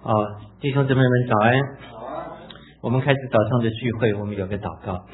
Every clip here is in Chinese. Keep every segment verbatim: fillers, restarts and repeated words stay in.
好，弟兄姊妹们早安。我们开始早上的聚会，我们有个祷告。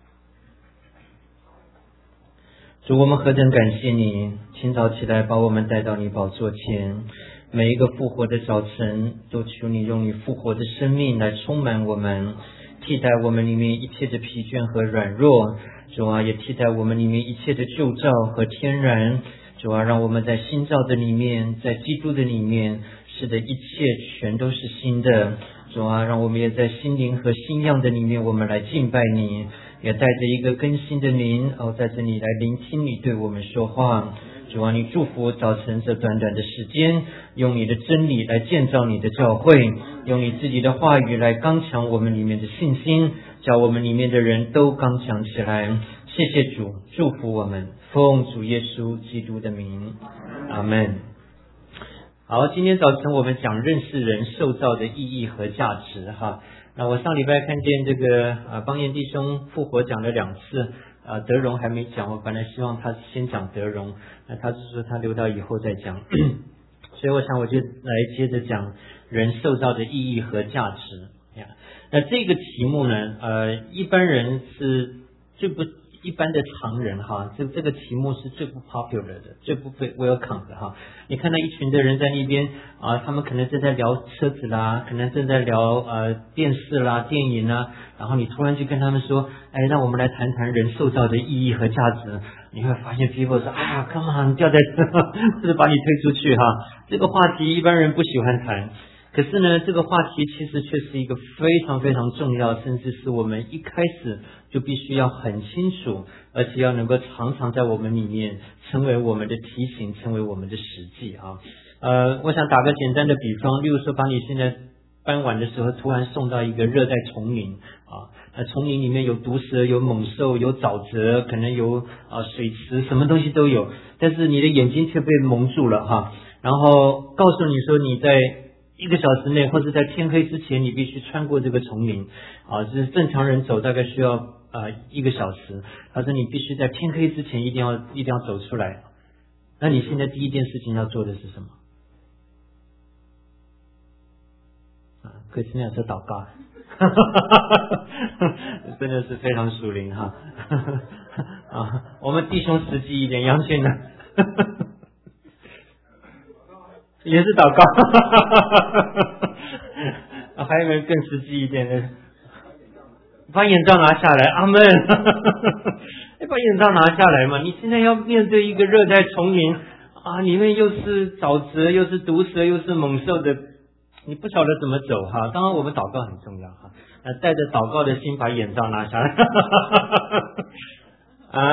主，我们何等感谢你，清早起来把我们带到你宝座前，每一个复活的早晨，都求你用你复活的生命来充满我们，替代我们里面一切的疲倦和软弱。主啊，也替代我们里面一切的旧造和天然。主啊，让我们在新造的里面，在基督的里面，是的，一切全都是新的。主啊，让我们也在心灵和新样的里面，我们来敬拜你，也带着一个更新的灵，哦，在这里来聆听你对我们说话。主啊，你祝福早晨这短短的时间，用你的真理来建造你的教会，用你自己的话语来刚强我们里面的信心，叫我们里面的人都刚强起来。谢谢主，祝福我们，奉主耶稣基督的名，阿们。好，今天早晨我们讲认识人受造的意义和价值哈。那我上礼拜看见这个啊邦彦弟兄复活讲了两次，啊德荣还没讲，我本来希望他先讲德荣，那他是说他留到以后再讲，所以我想我就来接着讲人受造的意义和价值呀。那这个题目呢，呃一般人是最不一般的常人哈，这这个题目是最不 popular 的，最不被 welcome 的哈。你看到一群的人在那边啊，他们可能正在聊车子啦，可能正在聊呃电视啦、电影啦，然后你突然就跟他们说，哎，让我们来谈谈人受造的意义和价值。你会发现 people 说啊 ，come on， 掉在这，是把你推出去哈。这个话题一般人不喜欢谈。可是呢，这个话题其实却是一个非常非常重要，甚至是我们一开始就必须要很清楚，而且要能够常常在我们里面成为我们的提醒，成为我们的实际啊。呃，我想打个简单的比方，例如说把你现在傍晚的时候突然送到一个热带丛林啊，那丛林里面有毒蛇、有猛兽、有沼泽，可能有啊水池，什么东西都有，但是你的眼睛却被蒙住了哈，然后告诉你说你在一个小时内，或者在天黑之前，你必须穿过这个丛林啊，就是正常人走大概需要啊一个小时。他说你必须在天黑之前一定要一定要走出来。那你现在第一件事情要做的是什么？啊，可是那样说祷告，真的是非常属灵哈。啊，我们弟兄实际一点，杨轩呢？也是祷告，还有没有更实际一点的？把眼罩拿下来，阿们。把眼罩拿下来嘛！你现在要面对一个热带丛林啊，里面又是沼泽，又是毒蛇，又是猛兽的，你不晓得怎么走哈。当然，我们祷告很重要哈，呃，带着祷告的心把眼罩拿下来。啊？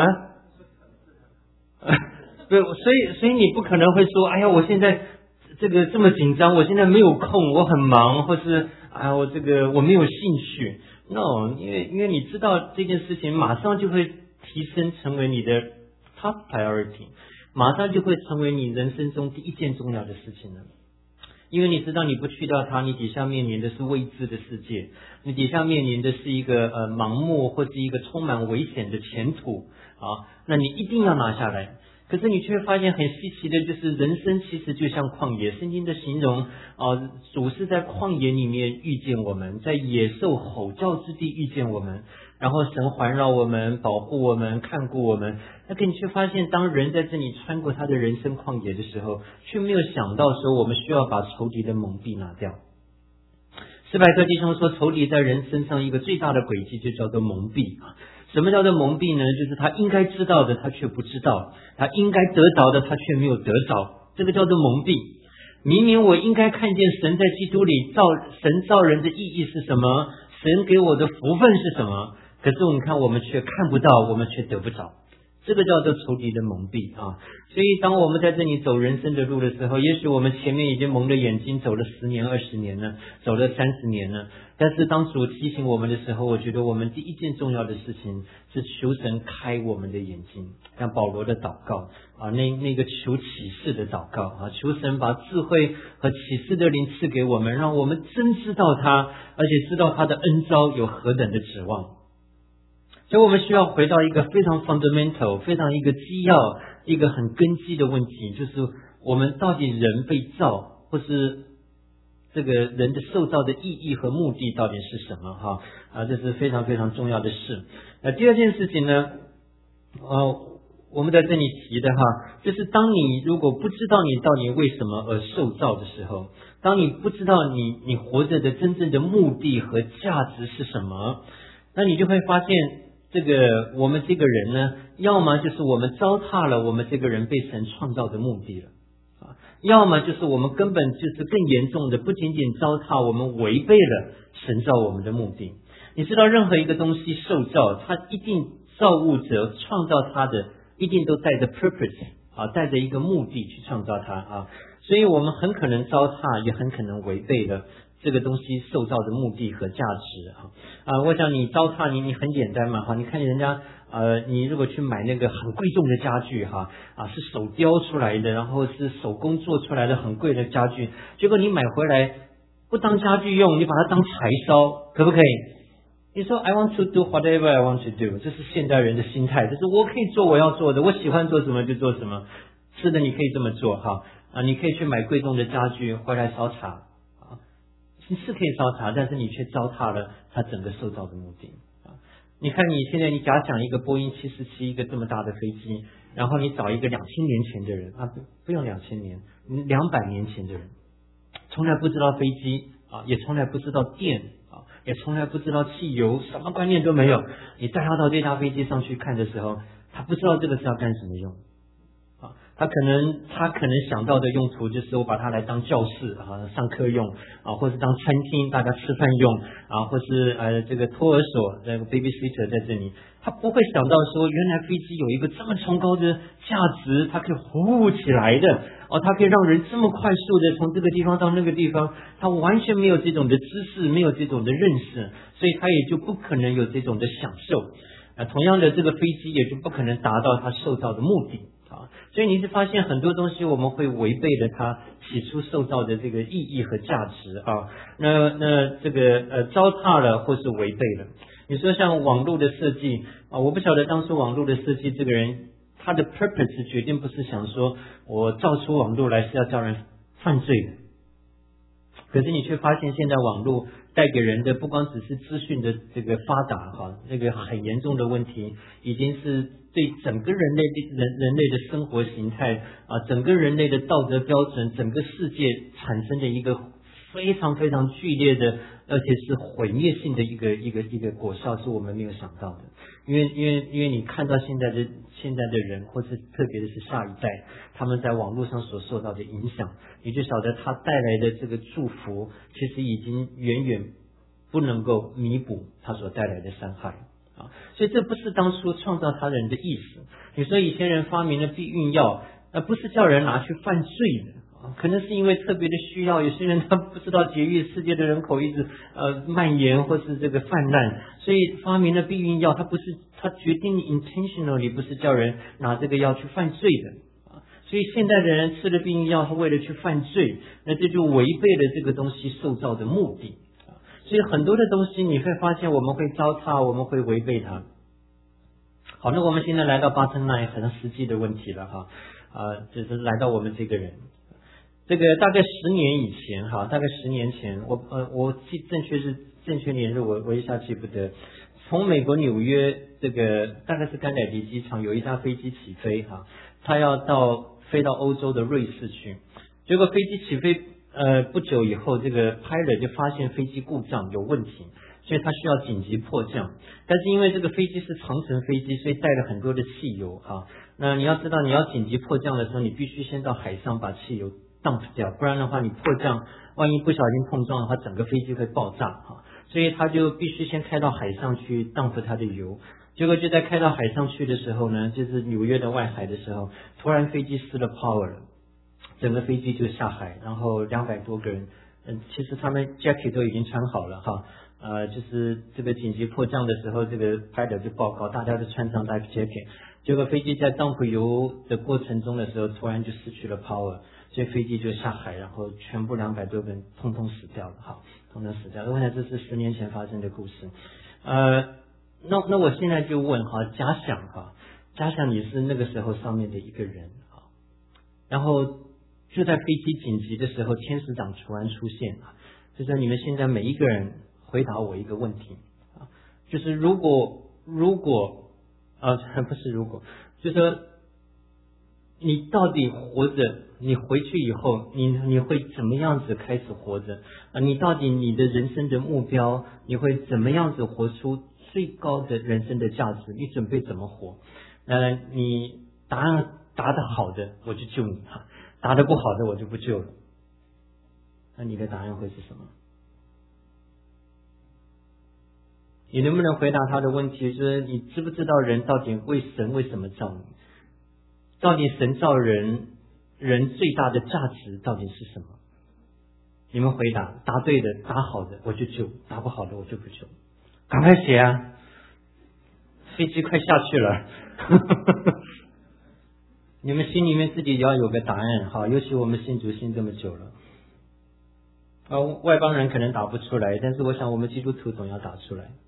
对，所以所以你不可能会说，哎呀，我现在这个这么紧张，我现在没有空，我很忙，或是啊，我这个我没有兴趣。No， 因为因为你知道这件事情马上就会提升成为你的 top priority， 马上就会成为你人生中第一件重要的事情了。因为你知道你不去掉它，你底下面临的是未知的世界，你底下面临的是一个呃盲目或是一个充满危险的前途啊，那你一定要拿下来。可是你却发现很稀奇的，就是人生其实就像旷野，圣经的形容啊，主是在旷野里面遇见我们，在野兽吼叫之地遇见我们，然后神环绕我们，保护我们，看顾我们。那可你却发现，当人在这里穿过他的人生旷野的时候，却没有想到说我们需要把仇敌的蒙蔽拿掉。斯派克弟兄说，仇敌在人身上一个最大的轨迹就叫做蒙蔽啊。什么叫做蒙蔽呢？就是他应该知道的他却不知道，他应该得着的他却没有得着，这个叫做蒙蔽。明明我应该看见神在基督里造神造人的意义是什么，神给我的福分是什么，可是我们看我们却看不到，我们却得不着，这个叫做仇敌的蒙蔽啊！所以当我们在这里走人生的路的时候，也许我们前面已经蒙着眼睛走了十年、二十年了，走了三十年了。但是当主提醒我们的时候，我觉得我们第一件重要的事情是求神开我们的眼睛，像保罗的祷告啊，那那个求启示的祷告啊，求神把智慧和启示的灵赐给我们，让我们真知道他，而且知道他的恩召有何等的指望。所以我们需要回到一个非常 fundamental 非常一个基要一个很根基的问题，就是我们到底人被造或是这个人的受造的意义和目的到底是什么哈啊，这是非常非常重要的事。那第二件事情呢，呃，我们在这里提的哈，就是当你如果不知道你到底为什么而受造的时候，当你不知道你你活着的真正的目的和价值是什么，那你就会发现这个我们这个人呢，要么就是我们糟蹋了我们这个人被神创造的目的了啊，要么就是我们根本就是更严重的，不仅仅糟蹋，我们违背了神造我们的目的。你知道任何一个东西受造，它一定造物者创造它的一定都带着 purpose 啊，带着一个目的去创造它啊，所以我们很可能糟蹋，也很可能违背了这个东西受造的目的和价值啊啊！我想你糟蹋你你很简单嘛哈，你看人家呃，你如果去买那个很贵重的家具哈啊，是手雕出来的，然后是手工做出来的很贵的家具，结果你买回来不当家具用，你把它当柴烧，可不可以？你说 I want to do whatever I want to do， 这是现代人的心态，就是我可以做我要做的，我喜欢做什么就做什么。是的，你可以这么做哈啊，你可以去买贵重的家具回来烧茶啊，你是可以烧茶，但是你却糟蹋了它整个受造的目的啊。你看你现在你假想一个波音七四七一个这么大的飞机，然后你找一个两千年前的人啊，不不用两千年，两百年前的人，从来不知道飞机啊，也从来不知道电。也从来不知道汽油，什么观念都没有。你带他到这架飞机上去看的时候，他不知道这个是要干什么用啊？他可能他可能想到的用途就是我把它来当教室啊，上课用啊，或是当餐厅大家吃饭用啊，或是呃这个托儿所那个 babysitter 在这里，他不会想到说原来飞机有一个这么崇高的价值，它可以服务起来的。哦，它可以让人这么快速的从这个地方到那个地方，他完全没有这种的知识，没有这种的认识，所以他也就不可能有这种的享受。啊，同样的，这个飞机也就不可能达到它受造的目的啊。所以你是发现很多东西我们会违背了它起初受造的这个意义和价值啊。那那这个呃糟蹋了或是违背了。你说像网络的设计啊，我不晓得当初网络的设计这个人。他的 purpose 决定不是想说我造出网络来是要叫人犯罪的，可是你却发现现在网络带给人的不光只是资讯的这个发达哈，那个很严重的问题，已经是对整个人类人人类的生活形态啊，整个人类的道德标准，整个世界产生的一个非常非常剧烈的，而且是毁灭性的一个一个一个果效，是我们没有想到的。因为因为因为你看到现在的现在的人，或是特别的是下一代，他们在网络上所受到的影响，你就晓得他带来的这个祝福，其实已经远远不能够弥补他所带来的伤害啊！所以这不是当初创造他人的意思。你说以前人发明了避孕药，那不是叫人拿去犯罪的。可能是因为特别的需要，有些人他不知道节育，世界的人口一直呃蔓延或是这个泛滥，所以发明了避孕药，他不是他决定 intentionally 不是叫人拿这个药去犯罪的啊。所以现在的人吃了避孕药，他为了去犯罪，那这就违背了这个东西受造的目的啊。所以很多的东西你会发现我们会糟蹋，我们会违背它。好，那我们现在来到八成奈很实际的问题了哈啊，就是来到我们这个人。这个大概十年以前哈，大概十年前，我呃我记正确是正确年日，我我一下记不得。从美国纽约这个大概是甘乃迪机场有一架飞机起飞哈，他要到飞到欧洲的瑞士去，结果飞机起飞呃不久以后，这个 pilot 就发现飞机故障有问题，所以他需要紧急迫降。但是因为这个飞机是长程飞机，所以带了很多的汽油哈。那你要知道，你要紧急迫降的时候，你必须先到海上把汽油dump掉，不然的话你迫降万一不小心碰撞的话，整个飞机会爆炸哈，所以他就必须先开到海上去dump它的油。结果就在开到海上去的时候呢，就是纽约的外海的时候，突然飞机失了 power 了，整个飞机就下海，然后两百多个人，嗯，其实他们 jacket 都已经穿好了哈，呃，就是这个紧急迫降的时候，这个 pilot 就报告大家都穿上 life jacket， 结果飞机在dump油的过程中的时候，突然就失去了 power。所以飞机就下海，然后全部两百多个人通通死掉了，哈，通通死掉了。我想这是十年前发生的故事。呃，那那我现在就问哈，假想哈，假想你是那个时候上面的一个人哈，然后就在飞机紧急的时候，天使长突然出现啊，就说你们现在每一个人回答我一个问题啊，就是如果如果啊不是如果，就说你到底活着，你回去以后，你你会怎么样子开始活着啊？你到底你的人生的目标，你会怎么样子活出最高的人生的价值？你准备怎么活？呃，你答案答得好的，我就救你哈；答得不好的，我就不救了。那你的答案会是什么？你能不能回答他的问题？就是你知不知道人到底为神为什么造你？到底神造人，人最大的价值到底是什么？你们回答，答对的，答好的我就救，答不好的我就不救。赶快写啊！飞机快下去了。你们心里面自己要有个答案，好，尤其我们信主信这么久了，啊，外邦人可能答不出来，但是我想我们基督徒总要答出来。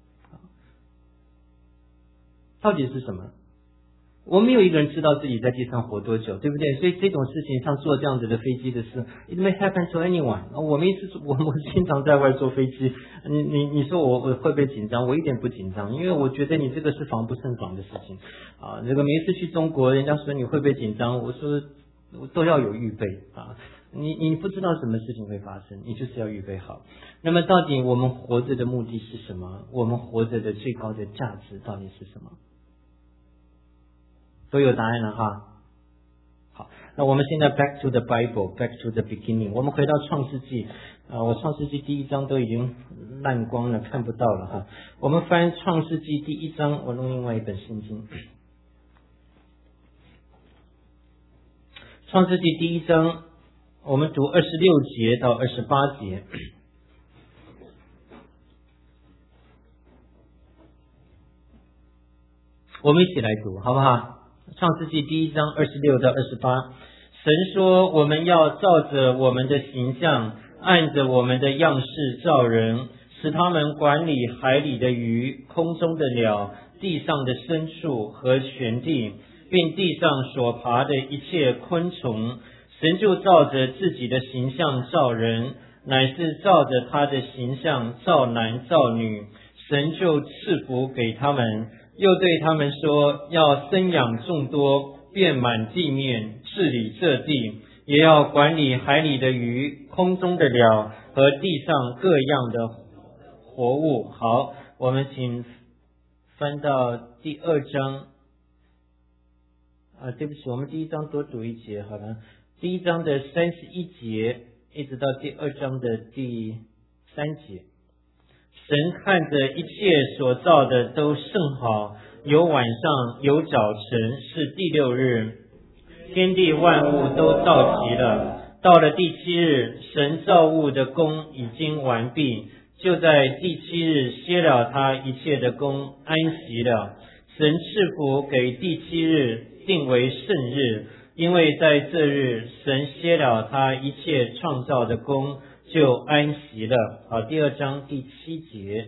到底是什么？我没有一个人知道自己在地上活多久，对不对？所以这种事情，像坐这样子的飞机的事 ，it may happen to anyone。我们一直我我经常在外坐飞机，你你你说我我会不会紧张？我一点不紧张，因为我觉得你这个是防不胜防的事情啊。这个每一次去中国，人家说你会不会紧张？我说我都要有预备啊。你你不知道什么事情会发生，你就是要预备好。那么到底我们活着的目的是什么？我们活着的最高的价值到底是什么？都有答案了哈。好，那我们现在 back to the Bible, back to the beginning。我们回到创世纪啊，我创世纪第一章都已经烂光了，看不到了哈。我们翻创世纪第一章，我弄另外一本圣经。创世纪第一章，我们读二十六节到二十八节。我们一起来读，好不好？创世纪第一章二十六到二十八，神说：“我们要照着我们的形象，按着我们的样式造人，使他们管理海里的鱼、空中的鸟、地上的牲畜和全地，并地上所爬的一切昆虫。神就照着自己的形象造人，乃是照着他的形象造男造女。神就赐福给他们。”又对他们说，要生养众多，遍满地面，治理这地，也要管理海里的鱼、空中的鸟和地上各样的活物。好，我们请翻到第二章。啊，对不起，我们第一章多读一节好了。第一章的三十一节一直到第二章的第三节。神看着一切所造的都甚好，有晚上，有早晨，是第六日。天地万物都造齐了。到了第七日，神造物的工已经完毕，就在第七日歇了他一切的工，安息了。神赐福给第七日，定为圣日，因为在这日神歇了他一切创造的工，就安息了。好，第二章第七节，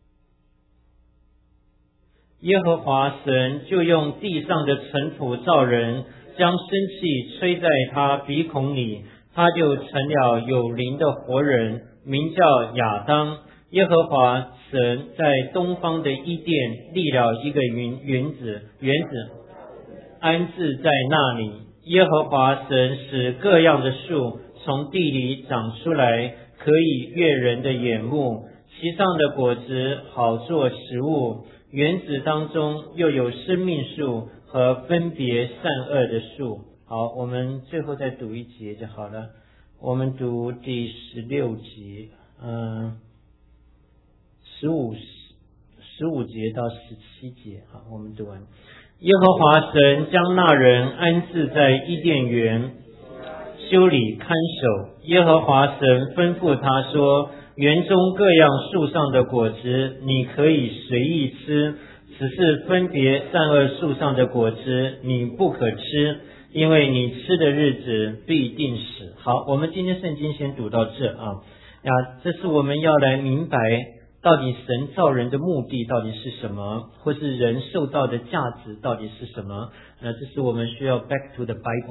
耶和华神就用地上的尘土造人，将生气吹在他鼻孔里，他就成了有灵的活人，名叫亚当。耶和华神在东方的伊甸立了一个园园子，园子安置在那里。耶和华神使各样的树从地里长出来，可以悦人的眼目，其上的果子好做食物。园子当中又有生命树和分别善恶的树。好，我们最后再读一节就好了。我们读第十六节，嗯，十五十五节到十七节。好，我们读完。耶和华神将那人安置在伊甸园，修理看守。耶和华神吩咐他说，园中各样树上的果子你可以随意吃，只是分别善恶树上的果子你不可吃，因为你吃的日子必定死。好，我们今天圣经先读到这啊。呀，这是我们要来明白到底神造人的目的到底是什么，或是人受造的价值到底是什么。那这是我们需要 back to the Bible，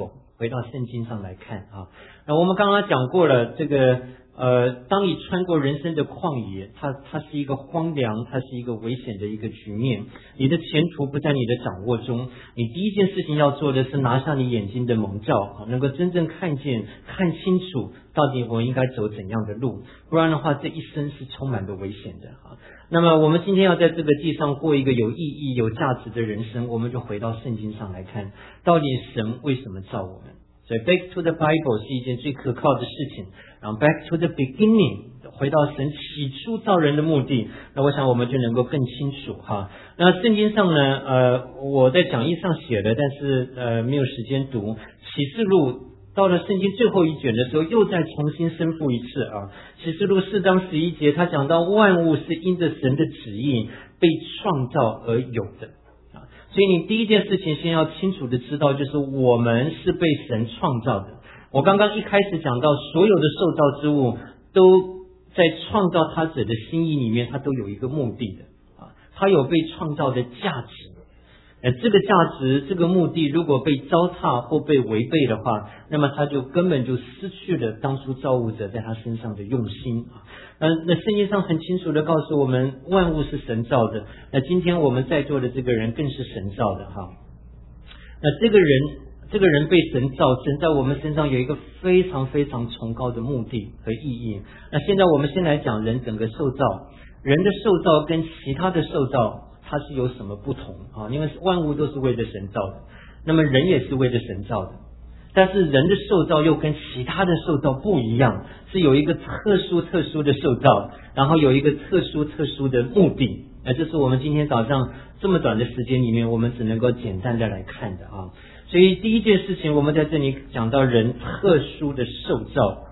回到圣经上来看啊。那我们刚刚讲过了，这个呃，当你穿过人生的旷野，它它是一个荒凉，它是一个危险的一个局面，你的前途不在你的掌握中。你第一件事情要做的是拿下你眼睛的蒙罩，能够真正看见、看清楚，到底我应该走怎样的路，不然的话，这一生是充满着危险的啊。那么我们今天要在这个地上过一个有意义、有价值的人生，我们就回到圣经上来看，到底神为什么造我们。所以 back to the Bible 是一件最可靠的事情，然后 back to the beginning 回到神起初造人的目的，那我想我们就能够更清楚哈。那圣经上呢，呃，我在讲义上写的，但是呃没有时间读启示录，到了圣经最后一卷的时候，又再重新申复一次啊。启示录四章十一节，他讲到万物是因着神的旨意被创造而有的。所以你第一件事情先要清楚的知道，就是我们是被神创造的。我刚刚一开始讲到，所有的受造之物都在创造他者的心意里面，它都有一个目的的啊，它有被创造的价值。呃，这个价值、这个目的，如果被糟蹋或被违背的话，那么他就根本就失去了当初造物者在他身上的用心啊。那那圣经上很清楚的告诉我们，万物是神造的。那今天我们在座的这个人更是神造的哈。那这个人，这个人被神造，神在我们身上有一个非常非常崇高的目的和意义。那现在我们先来讲人整个受造，人的受造跟其他的受造，它是有什么不同啊？因为万物都是为了神造的，那么人也是为了神造的。但是人的受造又跟其他的受造不一样，是有一个特殊特殊的受造，然后有一个特殊特殊的目的。那这是我们今天早上这么短的时间里面，我们只能够简单的来看的啊。所以第一件事情，我们在这里讲到人特殊的受造。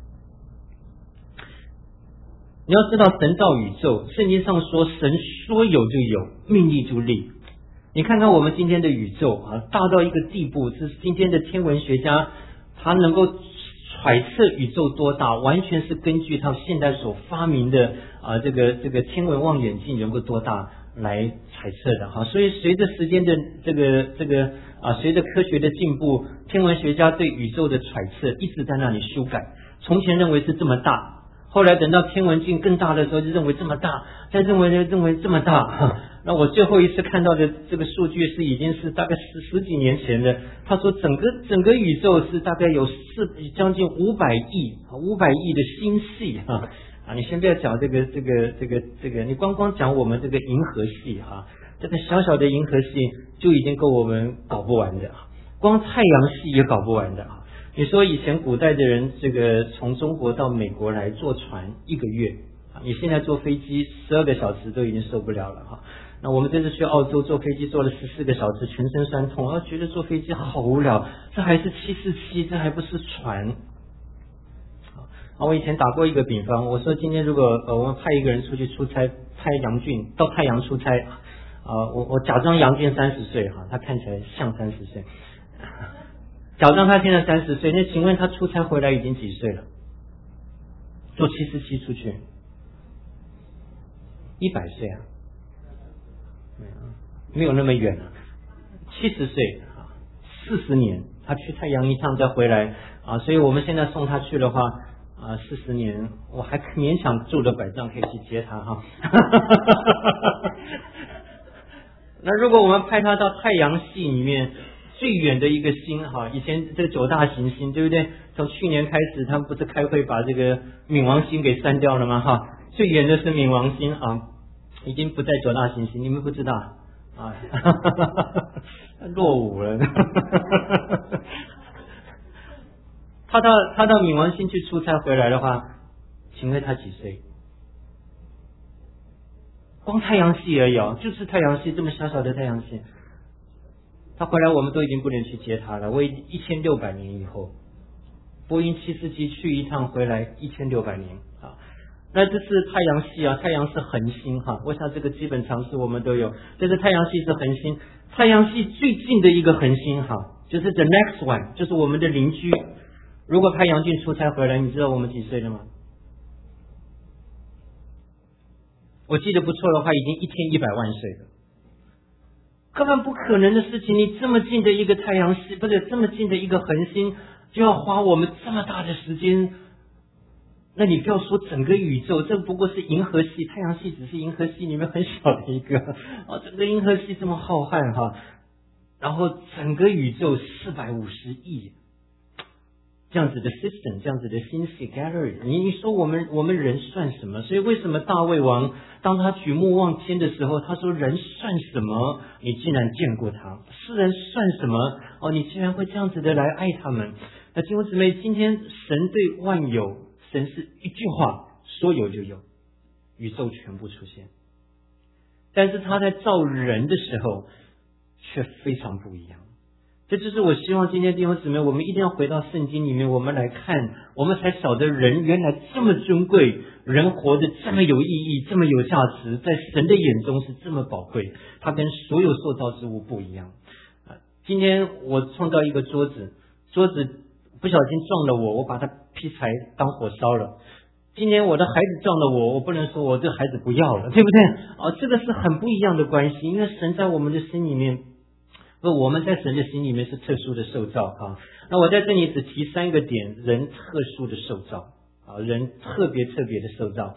你要知道神造宇宙，圣经上说神说有就有，命立就立。你看看我们今天的宇宙啊，大到一个地步，这是今天的天文学家他能够揣测宇宙多大，完全是根据他现在所发明的啊这个这个天文望远镜能够多大来揣测的哈。所以随着时间的这个这个啊，随着科学的进步，天文学家对宇宙的揣测一直在那里修改。从前认为是这么大，后来等到天文镜更大的时候，就认为这么大，再认为认为这么大。那我最后一次看到的这个数据是已经是大概十十几年前的，他说整个整个宇宙是大概有四将近五百亿五百亿的星系哈啊！你先不要讲这个这个这个这个，你光光讲我们这个银河系哈，这个小小的银河系就已经够我们搞不完的，光太阳系也搞不完的啊！你说以前古代的人这个从中国到美国来坐船一个月啊，你现在坐飞机十二个小时都已经受不了了哈。那我们这次去澳洲坐飞机坐了十四个小时，全身酸痛，啊，觉得坐飞机好无聊，这还是七四七，这还不是船。啊，我以前打过一个比方，我说今天如果呃我们派一个人出去出差，派杨俊到太阳出差，啊，我我假装杨俊三十岁哈，他看起来像三十岁，假装他现在三十岁，那请问他出差回来已经几岁了？坐七四七出去，一百岁啊。没有那么远了，七十岁啊，四十年，他去太阳一趟再回来啊，所以我们现在送他去的话啊，四十年我还勉强拄着拐杖可以去接他哈。那如果我们派他到太阳系里面最远的一个星哈，以前这个九大行星对不对？从去年开始，他们不是开会把这个冥王星给删掉了吗？哈，最远的是冥王星啊，已经不在九大行星，你们不知道啊？落伍了。他到他到冥王星去出差回来的话，请问他几岁？光太阳系而已哦，就是太阳系这么小小的太阳系，他回来我们都已经不能去接他了。我一千六百年以后，波音七四七去一趟回来一千六百年啊。那这是太阳系啊，太阳是恒星哈，我想这个基本常识我们都有。这是太阳系是恒星，太阳系最近的一个恒星哈，就是 the next one， 就是我们的邻居。如果派杨俊出差回来，你知道我们几岁了吗？我记得不错的话，已经一千一百万岁了。 根本不可能的事情。你这么近的一个太阳系，不是这么近的一个恒星，就要花我们这么大的时间。那你不要说整个宇宙，这不过是银河系，太阳系只是银河系里面很小的一个啊，整个银河系这么浩瀚哈，然后整个宇宙四百五十亿这样子的 system， 这样子的星系 gallery， 你你说我们我们人算什么？所以为什么大卫王当他举目望天的时候，他说人算什么？你竟然见过他，世人算什么？哦，你竟然会这样子的来爱他们。那弟兄姊妹，今天神对万有，神是一句话说有就有，宇宙全部出现。但是他在造人的时候却非常不一样。这就是我希望今天弟兄姊妹，我们一定要回到圣经里面，我们来看，我们才晓得人原来这么尊贵，人活得这么有意义，这么有价值，在神的眼中是这么宝贵，他跟所有塑造之物不一样。今天我创造一个桌子，桌子不小心撞了我，我把它劈柴当火烧了。今天我的孩子撞了我，我不能说我这孩子不要了，对不对？哦，这个是很不一样的关系，因为神在我们的心里面，不，我们在神的心里面是特殊的受造啊。那我在这里只提三个点，人特殊的受造啊，人特别特别的受造。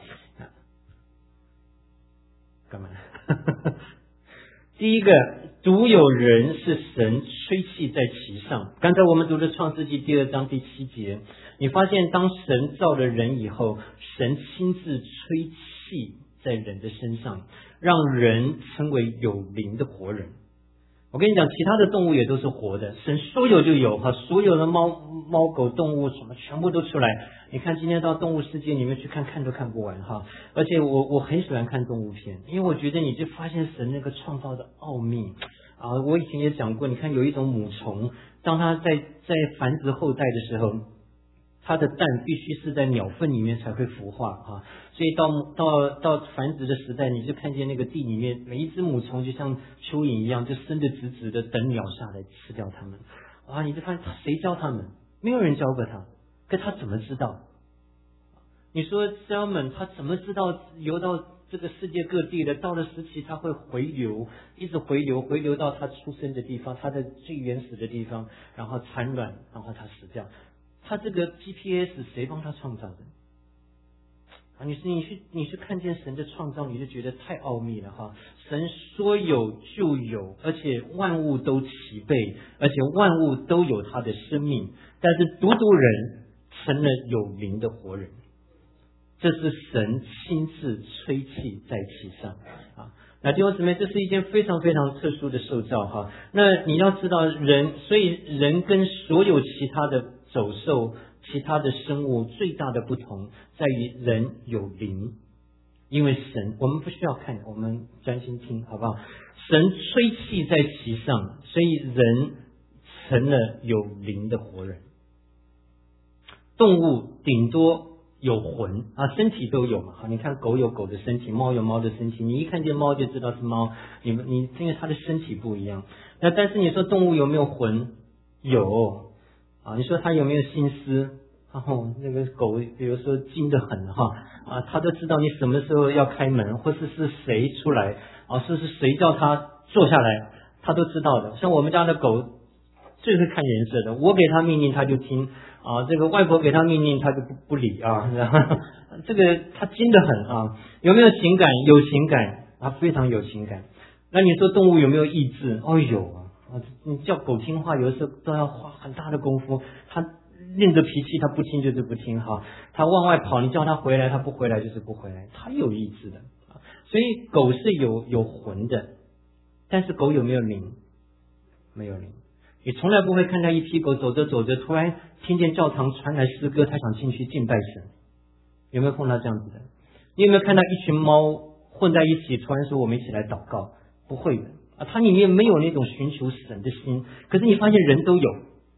干嘛？第一个，独有人是神吹气在其上。刚才我们读的创世纪第二章第七节，你发现当神造了人以后，神亲自吹气在人的身上，让人成为有灵的活人。我跟你讲，其他的动物也都是活的，神说有就有哈，所有的猫猫狗动物什么全部都出来。你看今天到动物世界里面去看，看都看不完哈。而且我我很喜欢看动物片，因为我觉得你就发现神那个创造的奥秘啊。我以前也讲过，你看有一种母虫，当它在在繁殖后代的时候，它的蛋必须是在鸟粪里面才会孵化啊，所以到到到繁殖的时代，你就看见那个地里面每一只母虫就像蚯蚓一样，就伸得直直的，等鸟下来吃掉它们。哇，你就发现谁教他们？没有人教过他，可他怎么知道？你说 salmon 他怎么知道游到这个世界各地的？到了时期他会回流，一直回流，回流到他出生的地方，他的最原始的地方，然后产卵，然后他死掉。他这个 G P S 谁帮他创造的啊？你是你去你去看见神的创造，你就觉得太奥秘了哈！神说有就有，而且万物都齐备，而且万物都有他的生命，但是独独人成了有灵的活人，这是神亲自吹气在其上啊！那弟兄姊妹，这是一件非常非常特殊的受造哈。那你要知道人，所以人跟所有其他的走兽、其他的生物最大的不同在于人有灵，因为神，我们不需要看，我们专心听好不好？神吹气在其上，所以人成了有灵的活人。动物顶多有魂啊，身体都有嘛。好，你看狗有狗的身体，猫有猫的身体，你一看见猫就知道是猫，你你因为它的身体不一样。那但是你说动物有没有魂？有啊。你说它有没有心思？然后那个狗，比如说精得很哈啊，它都知道你什么时候要开门，或是是谁出来啊，是是谁叫它坐下来，它都知道的。像我们家的狗最会看颜色的，我给它命令它就听啊，这个外婆给它命令它就不不理啊，这个它精得很啊。有没有情感？有情感啊，非常有情感。那你说动物有没有意志？哦，有啊。你叫狗听话，有的时候都要花很大的功夫，它练着脾气，它不听就是不听哈。它往外跑，你叫它回来，它不回来就是不回来，它有意志的。所以狗是有有魂的，但是狗有没有灵？没有灵。你从来不会看到一批狗走着走着，突然听见教堂传来诗歌，它想进去敬拜神。有没有碰到这样子的？你有没有看到一群猫混在一起，突然说我们一起来祷告？不会的啊，它里面没有那种寻求神的心。可是你发现人都有，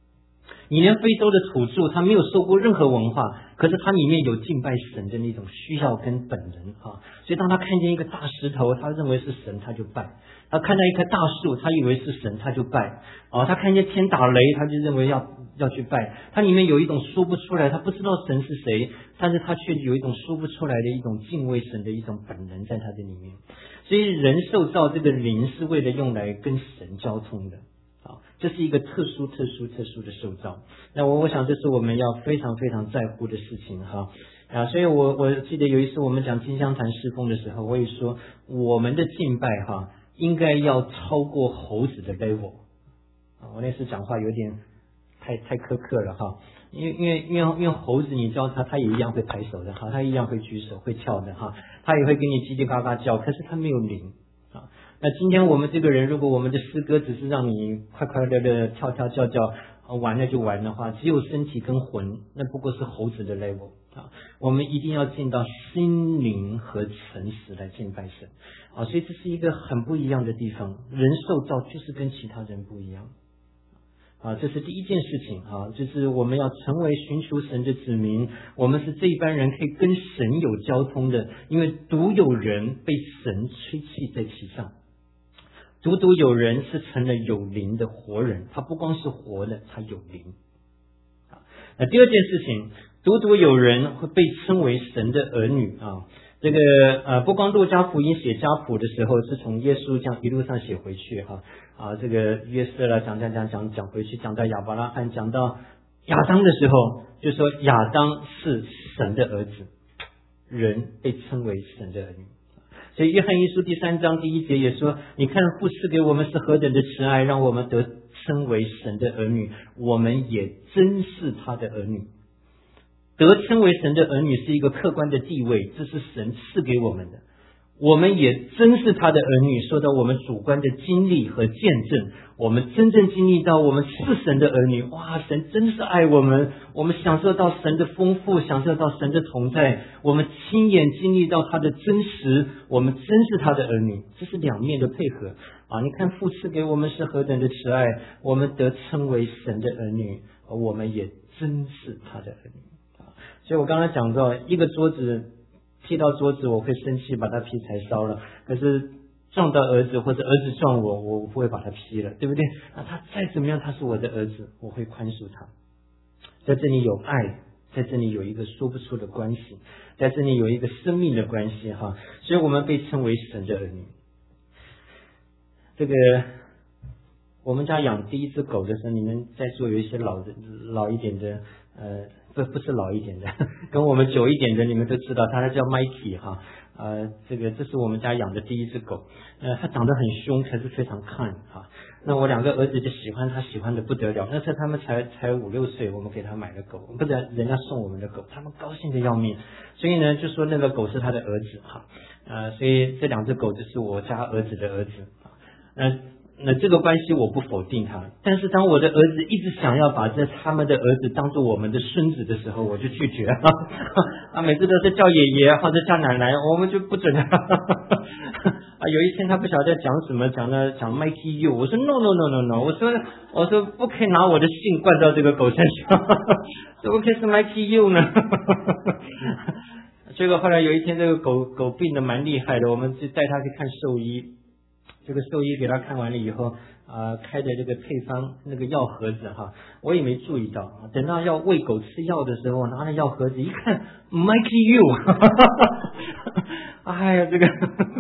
你连非洲的土著，他没有受过任何文化，可是他里面有敬拜神的那种需要跟本能啊。所以当他看见一个大石头，他认为是神，他就拜；他看到一棵大树，他以为是神，他就拜。啊，他看见天打雷，他就认为要要去拜。他里面有一种说不出来，他不知道神是谁，但是他却有一种说不出来的一种敬畏神的一种本能在他的里面。所以人受造这个灵是为了用来跟神交通的。这是一个特殊、特殊、特殊的受造。那我我想这是我们要非常非常在乎的事情哈啊！所以我我记得有一次我们讲金香坛侍奉的时候，我也说我们的敬拜哈应该要超过猴子的 level 啊！我那次讲话有点太太苛刻了哈，因为因为因为因为猴子你教他，他也一样会拍手的哈，他一样会举手会跳的哈，他也会跟你叽叽嘎嘎叫，可是他没有灵啊。那今天我们这个人，如果我们的诗歌只是让你快快乐乐跳跳叫叫玩了就玩的话，只有身体跟魂，那不过是猴子的 level 啊！我们一定要进到心灵和诚实来敬拜神啊！所以这是一个很不一样的地方，人受造就是跟其他人不一样啊！这是第一件事情啊，就是我们要成为寻求神的子民，我们是这一般人可以跟神有交通的，因为独有人被神吹气在其上。独独有人是成了有灵的活人，他不光是活的，他有灵。那第二件事情，独独有人会被称为神的儿女啊。这个呃，不光路加福音写家谱的时候是从耶稣这样一路上写回去哈啊，这个约瑟了讲讲讲讲讲回去，讲到亚伯拉罕，讲到亚当的时候，就说亚当是神的儿子，人被称为神的儿女。所以约翰一书第三章第一节也说，你看父赐给我们是何等的慈爱，让我们得称为神的儿女，我们也真是他的儿女。得称为神的儿女是一个客观的地位，这是神赐给我们的，我们也真是他的儿女。说到我们主观的经历和见证，我们真正经历到我们是神的儿女，哇，神真是爱我们，我们享受到神的丰富，享受到神的同在，我们亲眼经历到他的真实，我们真是他的儿女。这是两面的配合啊！你看父赐给我们是何等的慈爱，我们得称为神的儿女，我们也真是他的儿女。所以我刚才讲到，一个桌子踢到桌子我会生气，把它劈柴烧了，可是撞到儿子或者儿子撞我，我不会把它劈了，对不对？那他再怎么样，他是我的儿子，我会宽恕他。在这里有爱，在这里有一个说不出的关系，在这里有一个生命的关系哈，所以我们被称为神的儿女。这个我们家养第一只狗的时候，你们在座有一些老的老一点的呃不不是老一点的，跟我们久一点的，你们都知道，它叫 Mikey 哈，呃，这个这是我们家养的第一只狗，呃，它长得很凶，可是非常 kind 哈。那我两个儿子就喜欢它，喜欢的不得了。那时候他们才才五六岁，我们给他买了狗，不然人家送我们的狗，他们高兴的要命。所以呢，就说那个狗是他的儿子哈，呃，所以这两只狗就是我家儿子的儿子啊，那。那这个关系我不否定他，但是当我的儿子一直想要把这他们的儿子当做我们的孙子的时候，我就拒绝了。啊，每次都是叫爷爷或者叫奶奶，我们就不准了。啊，有一天他不晓得讲什么，讲了讲 Mikey You， 我说 No No No No No， 我说我说不可以拿我的姓冠到这个狗身上，怎么可以是 Mikey You 呢？结果后来有一天这个狗狗病得蛮厉害的，我们就带他去看兽医。这个兽医给他看完了以后，啊、呃，开的这个配方那个药盒子哈，我也没注意到。等到要喂狗吃药的时候，拿了药盒子一看 ，Mikey You， 哎呀，这个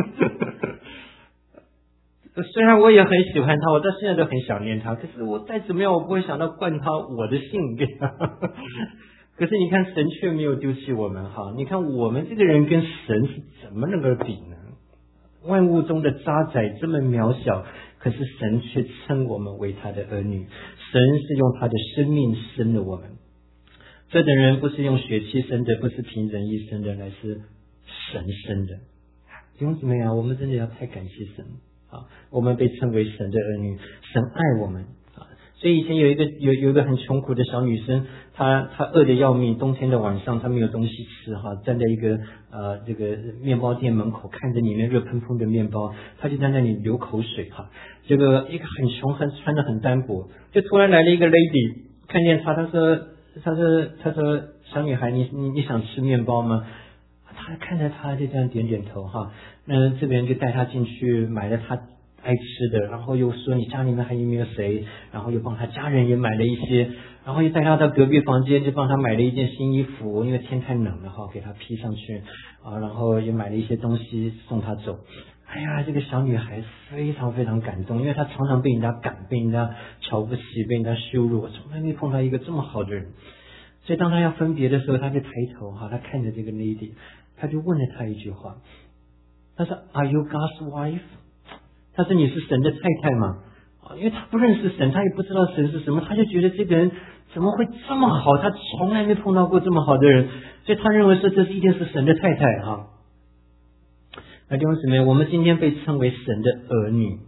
虽然我也很喜欢他，我到现在都很想念他，可是我再怎么样，我不会想到冠他我的姓给他。可是你看，神却没有丢弃我们哈！你看我们这个人跟神是怎么能够比呢？万物中的渣滓这么渺小，可是神却称我们为他的儿女。神是用他的生命生了我们。这等人不是用血气生的，不是凭人意生的，乃是神生的。弟兄姊妹啊，我们真的要太感谢神啊！我们被称为神的儿女，神爱我们啊！所以以前有一个有有一个很穷苦的小女生，她她饿得要命，冬天的晚上她没有东西吃哈，站在一个呃这个面包店门口，看着里面热腾腾的面包，她就在那里流口水哈。这个一个很穷很穿得很单薄，就突然来了一个 lady 看见他，他说他说他说小女孩，你你你想吃面包吗？他看着他就这样点点头哈。那这个人就带他进去买了他爱吃的，然后又说你家里面还有没有谁，然后又帮他家人也买了一些，然后又带他到隔壁房间就帮他买了一件新衣服，因为天太冷了哈，给他披上去啊，然后也买了一些东西送他走。哎呀，这个小女孩非常非常感动，因为她常常被人家赶，被人家瞧不起，被人家羞辱，我从来没碰到一个这么好的人。所以当他要分别的时候，他就抬头哈，他看着这个 lady， 他就问了他一句话，他说 Are you God's wife？ 他说你是神的太太吗？因为他不认识神，他也不知道神是什么，他就觉得这个人怎么会这么好，他从来没碰到过这么好的人，所以他认为说这是一定是神的太太哈。那弟兄姊妹，我们今天被称为神的儿女，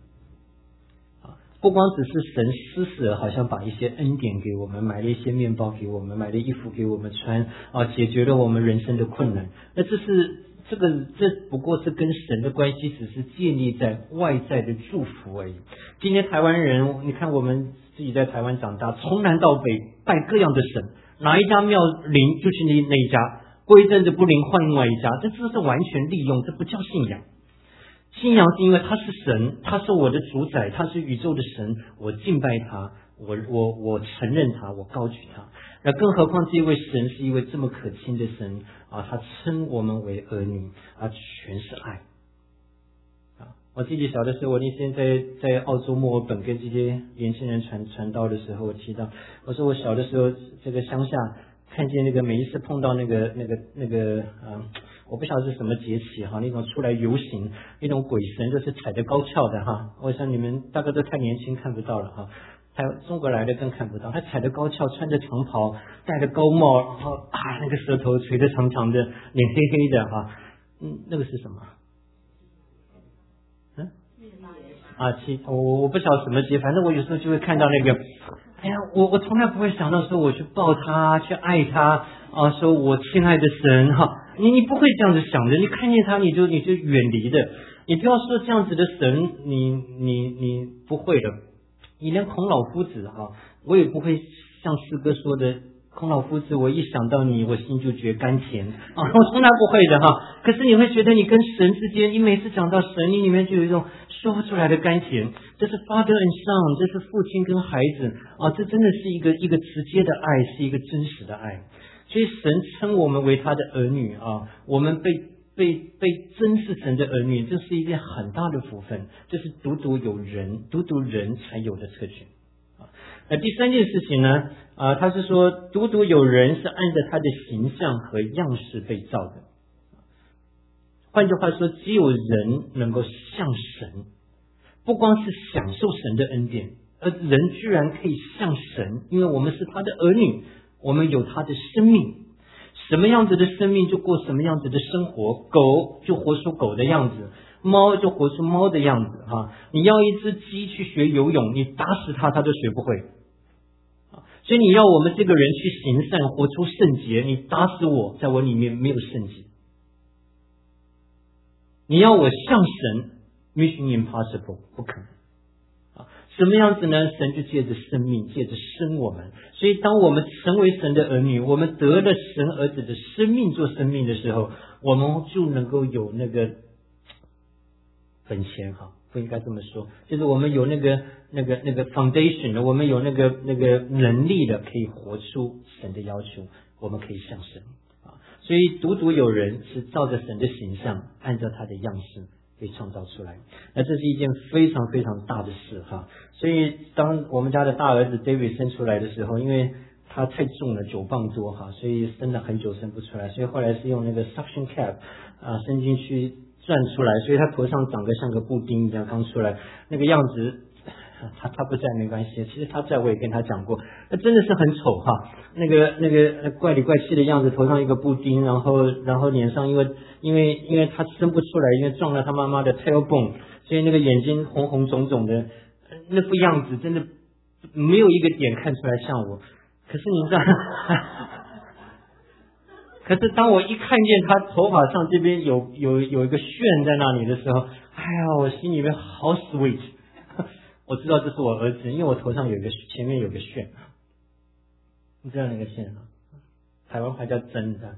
不光只是神施舍，好像把一些恩典给我们，买了一些面包给我们，买了衣服给我们穿啊，解决了我们人生的困难。那这是这个这不过是跟神的关系，只是建立在外在的祝福而已。今天台湾人，你看我们自己在台湾长大，从南到北拜各样的神，哪一家庙灵就去那那一家。过一阵子不灵，换另外一家，这这是完全利用，这不叫信仰。信仰是因为他是神，他是我的主宰，他是宇宙的神，我敬拜他，我我我承认他，我高举他。那更何况这位神是一位这么可亲的神啊，他称我们为儿女啊，全是爱啊。我自己小的时候，我那天在在澳洲墨尔本跟这些年轻人传传道的时候，我提到，我说我小的时候这个乡下。看见那个每一次碰到那个那个那个嗯，我不晓得是什么节气哈，那种出来游行那种鬼神，就是踩着高跷的哈。我想你们大概都太年轻看不到了哈，还有中国来的更看不到。他踩着高跷，穿着长袍，戴着高帽，然后啊那个舌头垂得长长的，脸黑黑的哈。嗯，那个是什么？嗯啊，七我我不晓得什么节，反正我有时候就会看到那个。哎呀，我我从来不会想到说我去抱他，去爱他啊，说我亲爱的神哈，你你不会这样子想的，你看见他你就你就远离的，你不要说这样子的神，你你你不会的，你连孔老夫子哈，我也不会像诗歌说的，孔老夫子，我一想到你，我心就觉甘甜啊，我从来不会的哈。可是你会觉得你跟神之间，你每次讲到神，你里面就有一种说不出来的甘甜。这是 father and son， 这是父亲跟孩子啊，这真的是一个一个直接的爱，是一个真实的爱。所以神称我们为他的儿女啊，我们被被被真是神的儿女，这是一件很大的福分，这是独独有人，独独人才有的特权。那第三件事情呢？啊，他是说，独独有人是按照他的形象和样式被造的。换句话说，只有人能够像神，不光是享受神的恩典，而人居然可以像神，因为我们是他的儿女，我们有他的生命。什么样子的生命就过什么样子的生活，狗就活出狗的样子，猫就活出猫的样子哈。你要一只鸡去学游泳，你打死它它都学不会。所以你要我们这个人去行善，活出圣洁，你打死我，在我里面没有圣洁。你要我像神 ，Mission Impossible， 不可能。啊，什么样子呢？神就借着生命，借着生我们。所以当我们成为神的儿女，我们得了神儿子的生命做生命的时候，我们就能够有那个本钱哈。不应该这么说，就是我们有那个那个那个 foundation 的，我们有那个那个能力的，可以活出神的要求，我们可以像神啊。所以独独有人是照着神的形象，按照他的样式被创造出来，那这是一件非常非常大的事哈。所以当我们家的大儿子 David 生出来的时候，因为他太重了，九磅多哈，所以生了很久生不出来，所以后来是用那个 suction cap 啊伸进去。转出来，所以他头上长得像个布丁一样，刚出来那个样子，他他不在没关系，其实他在我也跟他讲过，那真的是很丑哈，那个那个怪里怪气的样子，头上一个布丁，然后然后脸上因为因为因为他生不出来，因为撞了他妈妈的 tailbone， 所以那个眼睛红红肿肿的，那副样子真的没有一个点看出来像我。可是你知道。可是当我一看见他头发上这边有有有一个旋在那里的时候，哎呀，我心里面好 sweet， 我知道这是我儿子，因为我头上有一个前面有个旋。 你知道那个线吗？台湾话叫针的。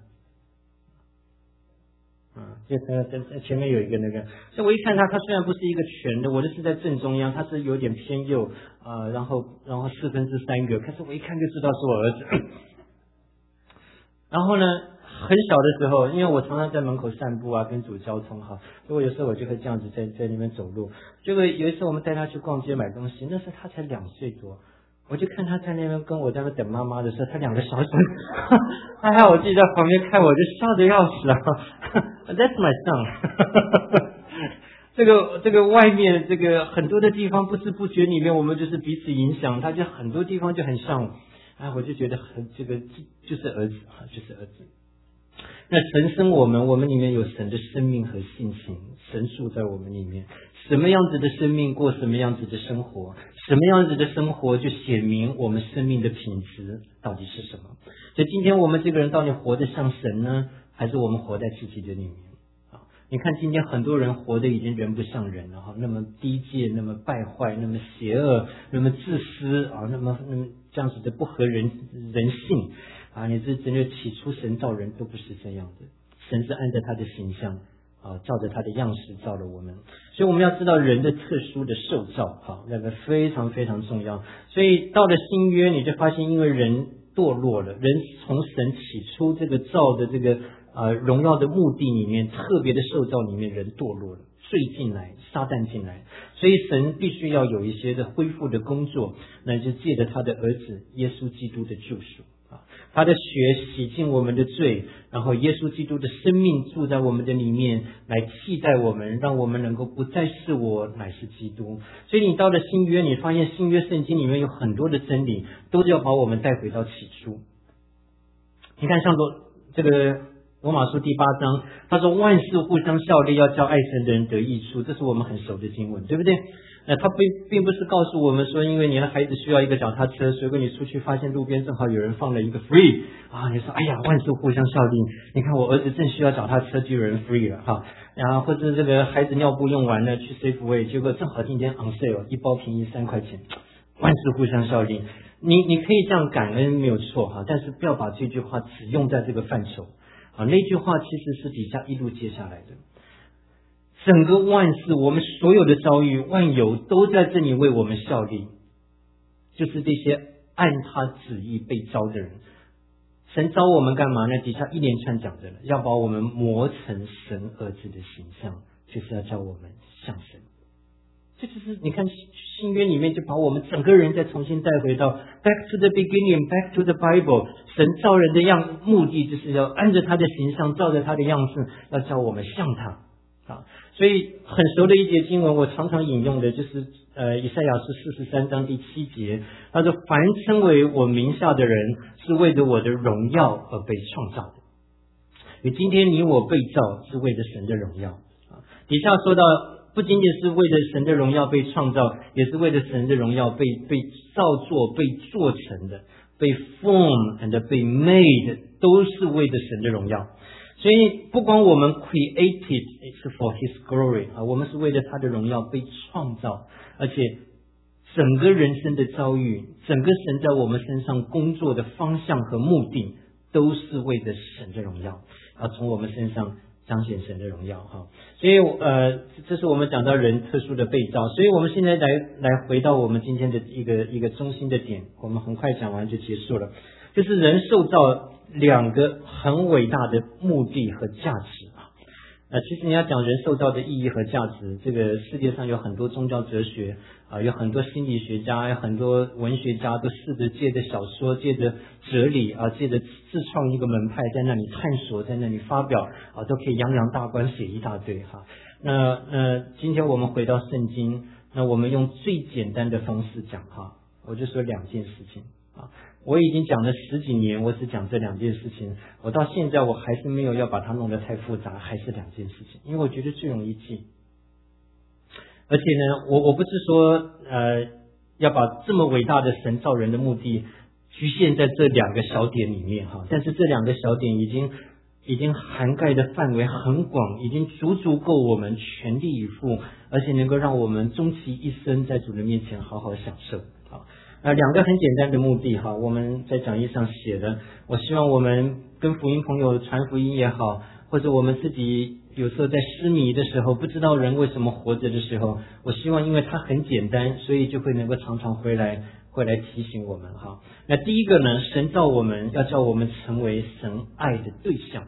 啊，就在在前面有一个那个，所以我一看它，它虽然不是一个全的，我的是在正中央，它是有点偏右啊、呃，然后然后四分之三个，可是我一看就知道是我儿子。然后呢，很小的时候，因为我常常在门口散步啊，跟主交通哈，所以我有时候我就会这样子在在那边走路。结果有一次我们带他去逛街买东西，那时候他才两岁多。我就看他在那边跟我在那等妈妈的时候，他两个小手，还好我自己在旁边看，我就笑得要死啊。That's my son 。这个这个外面这个很多的地方不知不觉里面，我们就是彼此影响，他就很多地方就很像。哎，我就觉得很这个就是儿子啊，就是儿子。那神生我们，我们里面有神的生命和性情，神住在我们里面。什么样子的生命过什么样子的生活，什么样子的生活就显明我们生命的品质到底是什么。所以今天我们这个人到底活得像神呢，还是我们活在自己的里面啊？你看今天很多人活得已经人不像人了哈，那么低贱，那么败坏，那么邪恶，那么自私啊，那么那么这样子的不合人人性啊！你这真的起初神造人都不是这样的，神是按照他的形象啊，照着他的样式造了我们，所以我们要知道人的特殊的受造，好，那个非常非常重要。所以到了新约，你就发现，因为人堕落了，人从神起初这个造的这个呃荣耀的目的里面，特别的受造里面，人堕落了，罪进来，撒旦进来，所以神必须要有一些的恢复的工作，那就借着他的儿子耶稣基督的救赎。他的血洗净我们的罪，然后耶稣基督的生命住在我们的里面，来替代我们，让我们能够不再是我，乃是基督。所以你到了新约，你发现新约圣经里面有很多的真理，都是要把我们带回到起初。你看，像罗这个罗马书第八章，他说万事互相效力，要叫爱神的人得益处，这是我们很熟的经文，对不对？那他并并不是告诉我们说，因为你的孩子需要一个脚踏车，所以你出去发现路边正好有人放了一个 free 啊，你说哎呀，万事互相效力，你看我儿子正需要脚踏车，就有人 free 了哈。然后或者这个孩子尿布用完了去 Safeway， 结果正好今天 on sale， 一包便宜三块钱，万事互相效力。你你可以这样感恩没有错哈，但是不要把这句话只用在这个范畴啊，那句话其实是底下一路接下来的。整个万事，我们所有的遭遇，万有都在这里为我们效力，就是这些按他旨意被招的人。神招我们干嘛呢？底下一连串讲的了，要把我们磨成神儿子的形象，就是要叫我们像神。这就是你看新约里面就把我们整个人再重新带回到 back to the beginning, back to the Bible。神造人的样目的就是要按着他的形象，照着他的样式，要叫我们像他。啊，所以很熟的一节经文，我常常引用的就是呃以赛亚书四十三章第七节，他说：“凡称为我名下的人，是为着我的荣耀而被创造的。”所以今天你我被造，是为着神的荣耀。啊，底下说到，不仅仅是为着神的荣耀被创造，也是为着神的荣耀被被造作、被做成的，被 form and 被 made， 都是为着神的荣耀。所以不光我们 created 是 for His glory 啊，我们是为了他的荣耀被创造，而且整个人生的遭遇，整个神在我们身上工作的方向和目的，都是为了神的荣耀，要从我们身上彰显神的荣耀哈。所以呃，这是我们讲到人特殊的被造。所以我们现在来来回到我们今天的一个一个中心的点，我们很快讲完就结束了，就是人受造两个很伟大的目的和价值啊。呃，其实你要讲人受造的意义和价值，这个世界上有很多宗教哲学啊，有很多心理学家，有很多文学家都试着借着小说，借着哲理啊，借着自创一个门派，在那里探索，在那里发表啊，都可以洋洋大观写一大堆哈。那那今天我们回到圣经，那我们用最简单的方式讲哈，我就说两件事情啊。我已经讲了十几年，我只讲这两件事情，我到现在我还是没有要把它弄得太复杂，还是两件事情，因为我觉得最容易记。而且呢，我我不是说呃要把这么伟大的神造人的目的局限在这两个小点里面哈，但是这两个小点已经已经涵盖的范围很广，已经足足够我们全力以赴，而且能够让我们终其一生在主的面前好好享受啊。 呃，两个很简单的目的哈，我们在讲义上写的。我希望我们跟福音朋友传福音也好，或者我们自己有时候在失迷的时候，不知道人为什么活着的时候，我希望因为它很简单，所以就会能够常常回来会来提醒我们哈。那第一个呢，神造我们要叫我们成为神爱的对象。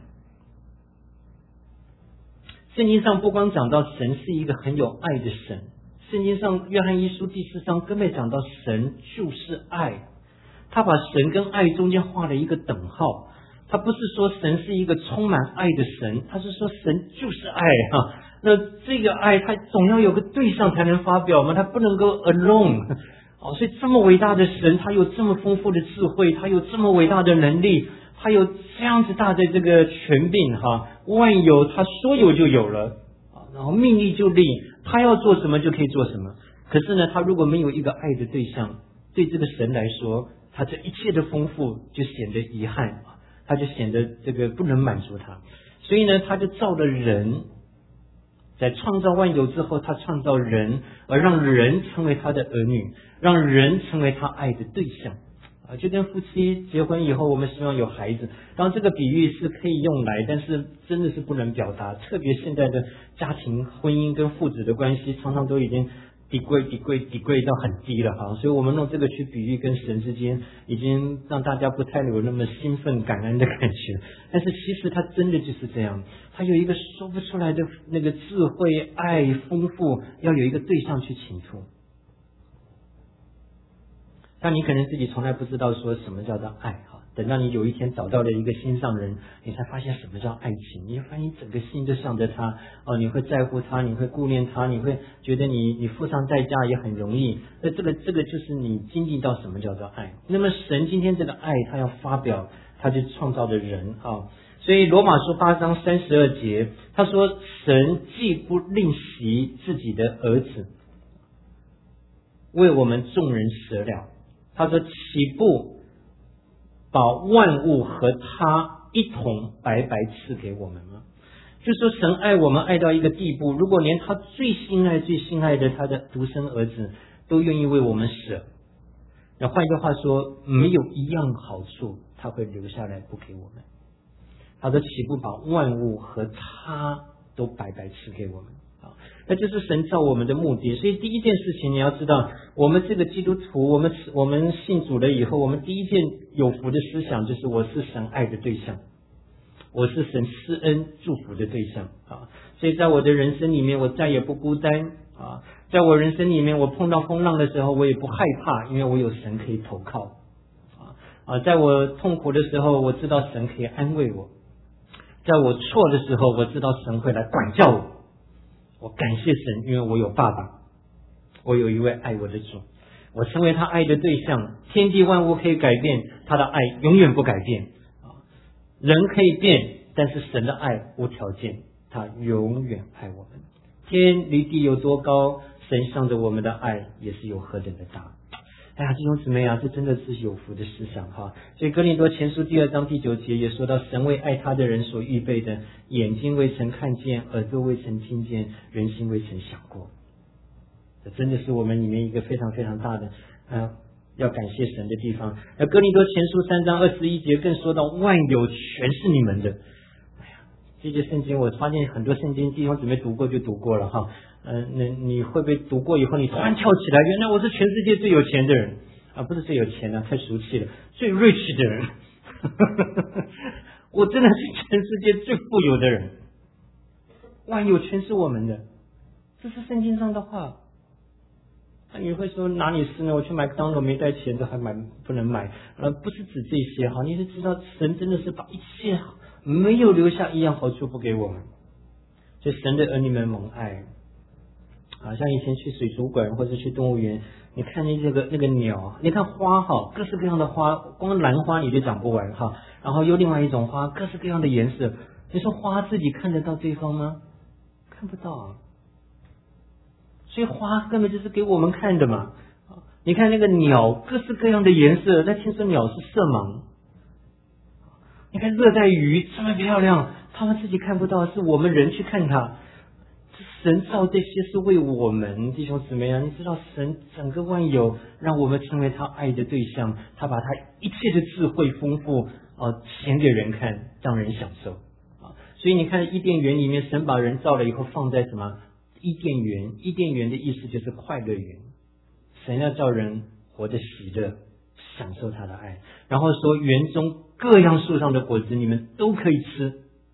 圣经上不光讲到神是一个很有爱的神，圣经上约翰一书第四章根本讲到神就是爱，他把神跟爱中间画了一个等号。他不是说神是一个充满爱的神，他是说神就是爱哈。那这个爱他总要有个对象才能发表嘛，他不能够 alone。哦，所以这么伟大的神，他有这么丰富的智慧，他有这么伟大的能力，他有这样子大的这个权柄哈，万有他说有就有了，然后命立就立，他要做什么就可以做什么。可是呢，他如果没有一个爱的对象，对这个神来说，他这一切的丰富就显得遗憾，他就显得这个不能满足他。所以呢，他就造了人，在创造万有之后，他创造人，而让人成为他的儿女，让人成为他爱的对象啊，就跟夫妻结婚以后，我们希望有孩子。当然，这个比喻是可以用来，但是真的是不能表达。特别现在的家庭、婚姻跟父子的关系，常常都已经递归、递归、递归到很低了哈。所以我们用这个去比喻跟神之间，已经让大家不太有那么兴奋、感恩的感觉。但是其实它真的就是这样，它有一个说不出来的那个智慧、爱、丰富，要有一个对象去倾吐。但你可能自己从来不知道说什么叫做爱哈，等到你有一天找到了一个心上人，你才发现什么叫爱情，你会发现整个心就向着他哦，你会在乎他，你会顾念他，你会觉得你你付上代价也很容易。那这个这个就是你经历到什么叫做爱。那么神今天这个爱，他要发表，他就创造的人啊。所以罗马书八章三十二节，他说神既不吝惜自己的儿子，为我们众人舍了。他说岂不把万物和他一同白白赐给我们吗？就是说神爱我们爱到一个地步，如果连他最心爱最心爱的他的独生儿子都愿意为我们舍，那换句话说，没有一样好处他会留下来不给我们。他说岂不把万物和他都白白赐给我们？那这是神造我们的目的。所以第一件事情你要知道，我们这个基督徒，我们我们信主了以后，我们第一件有福的思想就是我是神爱的对象，我是神施恩祝福的对象啊。所以在我的人生里面，我再也不孤单啊。在我人生里面，我碰到风浪的时候，我也不害怕，因为我有神可以投靠啊啊。在我痛苦的时候，我知道神可以安慰我；在我错的时候，我知道神会来管教我。我感谢神，因为我有爸爸，我有一位爱我的主，我成为他爱的对象。天地万物可以改变，他的爱永远不改变。人可以变，但是神的爱无条件，他永远爱我们。天离地有多高，神向着我们的爱也是有何等的大。哎呀，弟兄姊妹啊，这真的是有福的思想哈！所以哥林多前书第二章第九节也说到，神为爱他的人所预备的，眼睛未曾看见，耳朵未曾听见，人心未曾想过。这真的是我们里面一个非常非常大的呃要感谢神的地方。那哥林多前书三章二十一节更说到，万有全是你们的。哎呀，这些圣经我发现很多圣经弟兄姊妹读过就读过了哈。嗯、呃，那你会不会读过以后，你突然跳起来，原来我是全世界最有钱的人啊？不是最有钱的、啊，太俗气了，最 rich 的人，我真的是全世界最富有的人，万有全是我们的，这是圣经上的话。那你会说哪里是呢？我去麦当劳没带钱都还买不能买，呃，不是指这些哈，你是知道神真的是把一切没有留下一样好处不给我们，所以神的儿女们蒙爱。啊，像以前去水族馆或者去动物园，你看见这个那个鸟，你看花哈，各式各样的花，光兰花你就讲不完哈。然后有另外一种花，各式各样的颜色。你说花自己看得到对方吗？看不到啊。所以花根本就是给我们看的嘛。你看那个鸟，各式各样的颜色，但听说鸟是色盲。你看热带鱼这么漂亮，它们自己看不到，是我们人去看它。 神造这些是为我们，弟兄姊妹啊，你知道神整个万有让我们成为他爱的对象，他把他一切的智慧丰富啊显给人看，让人享受啊。所以你看伊甸园里面，神把人造了以后放在什么伊甸园？伊甸园的意思就是快乐园，神要叫人活得喜乐，享受他的爱，然后说园中各样树上的果子你们都可以吃。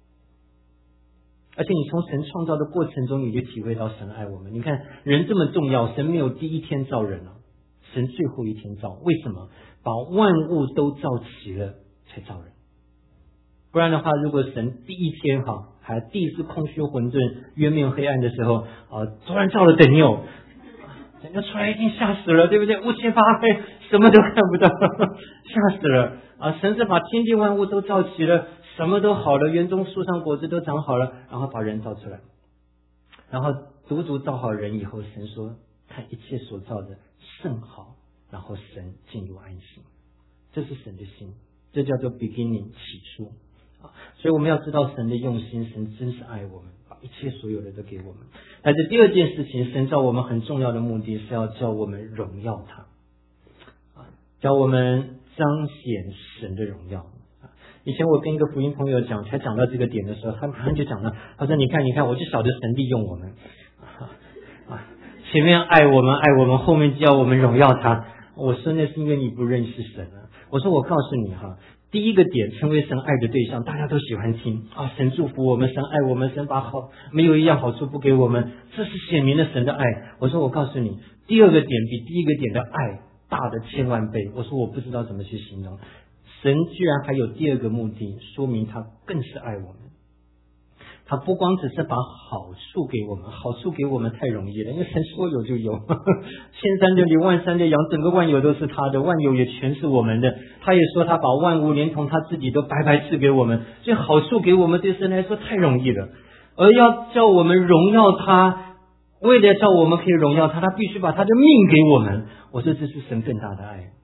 而且你从神创造的过程中，你就体会到神爱我们。你看人这么重要，神没有第一天造人啊，神最后一天造。为什么？把万物都造齐了才造人。不然的话，如果神第一天哈还地是空虚混沌、渊面黑暗的时候啊，突然造了等牛，整个出来一定吓死了，对不对？乌漆八黑，什么都看不到，吓死了啊！神是把天地万物都造齐了。什么都好了，园中树上果子都长好了，然后把人造出来，然后足足造好人以后，神说看一切所造的甚好，然后神进入安息。这是神的心，这叫做 beginning 起初啊。所以我们要知道神的用心，神真是爱我们，把一切所有的都给我们。但是第二件事情，神造我们很重要的目的是要叫我们荣耀他啊，叫我们彰显神的荣耀。以前我跟一个福音朋友讲，才讲到这个点的时候，他马上就讲了，他说你看你看，我就晓得神利用我们啊，前面爱我们爱我们，后面就要我们荣耀他。我说那是因为你不认识神啊。我说我告诉你哈，第一个点成为神爱的对象，大家都喜欢听啊，神祝福我们，神爱我们，神把好没有一样好处不给我们，这是显明了神的爱。我说我告诉你，第二个点比第一个点的爱大的千万倍。我说我不知道怎么去形容。神居然还有第二个目的，说明他更是爱我们。他不光只是把好处给我们，好处给我们太容易了，因为神说有就有，千山的牛，万山的羊，整个万有都是他的，万有也全是我们的。他也说他把万物连同他自己都白白赐给我们，所以好处给我们对神来说太容易了。而要叫我们荣耀他，为了叫我们可以荣耀他，他必须把他的命给我们。我说这是神更大的爱。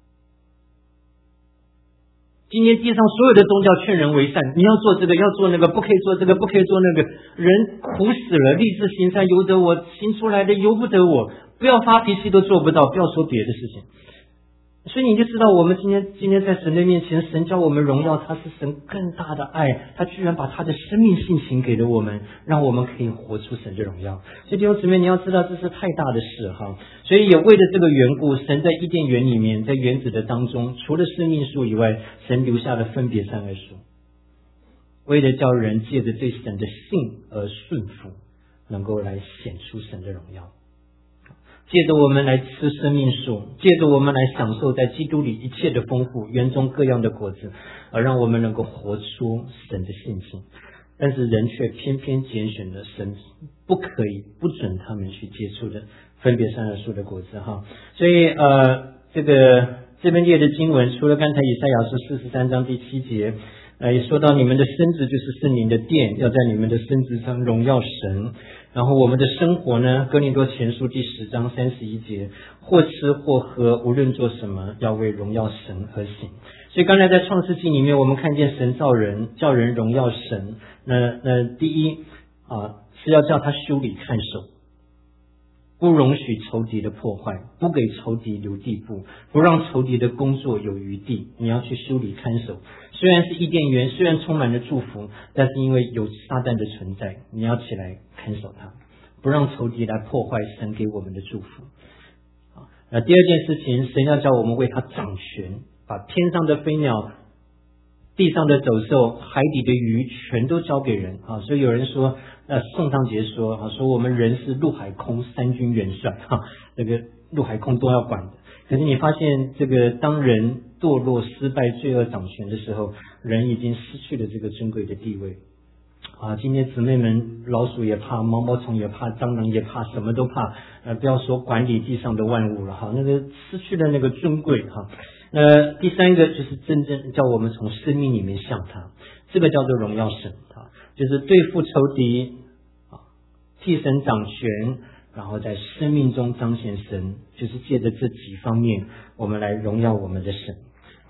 今天地上所有的宗教劝人为善，你要做这个，要做那个，不可以做这个，不可以做那个。人苦死了，立志行善由得我，行出来的由不得我。不要发脾气都做不到，不要说别的事情。所以你就知道，我们今天今天在神的面前，神叫我们荣耀他，是神更大的爱，他居然把他的生命性情给了我们，让我们可以活出神的荣耀。所以弟兄姊妹，你要知道这是太大的事哈。所以也为了这个缘故，神在伊甸园里面，在园子的当中，除了生命树以外，神留下了分别善恶树，为了叫人借着对神的信而顺服，能够来显出神的荣耀。借着我们来吃生命树，借着我们来享受在基督里一切的丰富，园中各样的果子，而让我们能够活出神的性情。但是人却偏偏拣选了神不可以不准他们去接触的分别善恶树的果子哈。所以呃，这个这边列的经文，除了刚才以赛亚书四十三章第七节，呃，也说到你们的身子就是圣灵的殿，要在你们的身子上荣耀神。然后我们的生活呢，哥林多前书第十章三十一节，或吃或喝，无论做什么，要为荣耀神而行。所以刚才在创世纪里面，我们看见神造人，叫人荣耀神。那那第一啊，是要叫他修理看守，不容许仇敌的破坏，不给仇敌留地步，不让仇敌的工作有余地。你要去修理看守。虽然是伊甸园，虽然充满了祝福，但是因为有撒旦的存在，你要起来看守它，不让仇敌来破坏神给我们的祝福。那第二件事情，神要叫我们为他掌权，把天上的飞鸟、地上的走兽、海底的鱼全都交给人啊。所以有人说，呃，宋尚杰说啊，说我们人是陆海空三军元帅哈，这个陆海空都要管的。可是你发现，这个当人堕落、失败、罪恶掌权的时候，人已经失去了这个尊贵的地位啊！今天姊妹们，老鼠也怕，毛毛虫也怕，蟑螂也怕，什么都怕。呃，不要说管理地上的万物了哈，那个失去了那个尊贵哈。呃，第三个就是真正叫我们从生命里面向他，这个叫做荣耀神啊，就是对付仇敌啊，替神掌权。然后在生命中彰显神，就是借着这几方面，我们来荣耀我们的神啊。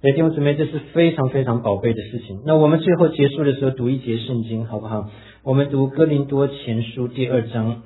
所以弟兄姊妹，这是非常非常宝贝的事情。那我们最后结束的时候读一节圣经好不好？我们读哥林多前书第二章。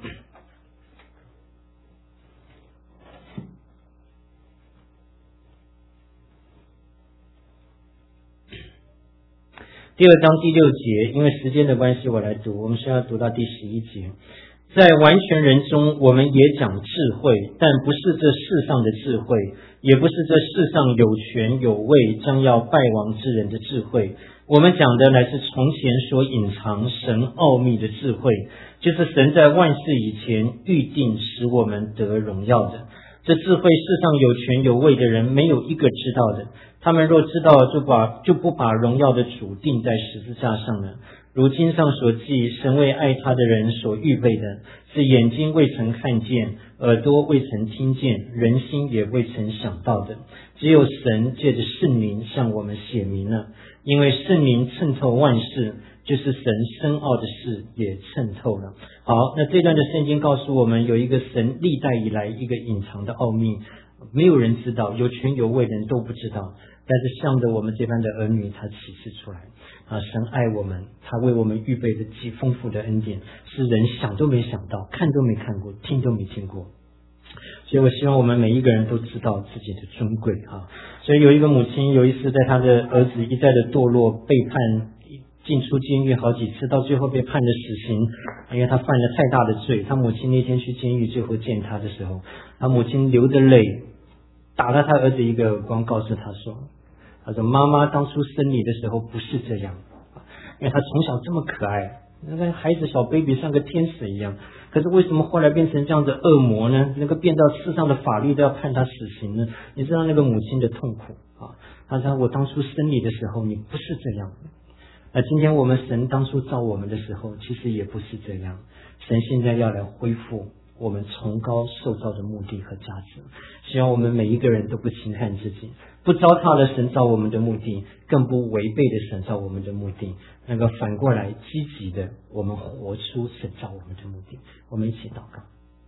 第二章第六节，因为时间的关系我来读，我们是要读到第十一节。在完全人中，我们也讲智慧，但不是这世上的智慧，也不是这世上有权有位将要败亡之人的智慧。我们讲的乃是从前所隐藏神奥秘的智慧，就是神在万事以前预定使我们得荣耀的。这智慧世上有权有位的人没有一个知道的，他们若知道，就把就不把荣耀的主钉在十字架上了。如经上所记，神为爱他的人所预备的，是眼睛未曾看见，耳朵未曾听见，人心也未曾想到的，只有神借着圣灵向我们显明了。因为圣灵渗透万事，就是神深奥的事也渗透了。好，那这段的圣经告诉我们，有一个神历代以来一个隐藏的奥秘，没有人知道，有权有位的人都不知道，但是向着我们这般的儿女，他启示出来啊！神爱我们，他为我们预备的极丰富的恩典，是人想都没想到，看都没看过，听都没听过。所以我希望我们每一个人都知道自己的尊贵啊！所以有一个母亲有一次在他的儿子一再的堕落、背叛、进出监狱好几次，到最后被判了死刑，因为他犯了太大的罪。他母亲那天去监狱最后见他的时候，他母亲流着泪打了他儿子一个耳光，告诉他说：“他说妈妈当初生你的时候不是这样，因为他从小这么可爱，那个孩子小 baby 像个天使一样，可是为什么后来变成这样的恶魔呢？那个变到世上的法律都要判他死刑呢？你知道那个母亲的痛苦啊！他说我当初生你的时候，你不是这样。那今天我们神当初造我们的时候，其实也不是这样。神现在要来恢复我们崇高受造的目的和价值，希望我们每一个人都不轻看自己，不糟蹋了神造我们的目的，更不违背了神造我们的目的，那个反过来积极的我们活出神造我们的目的。我们一起祷告。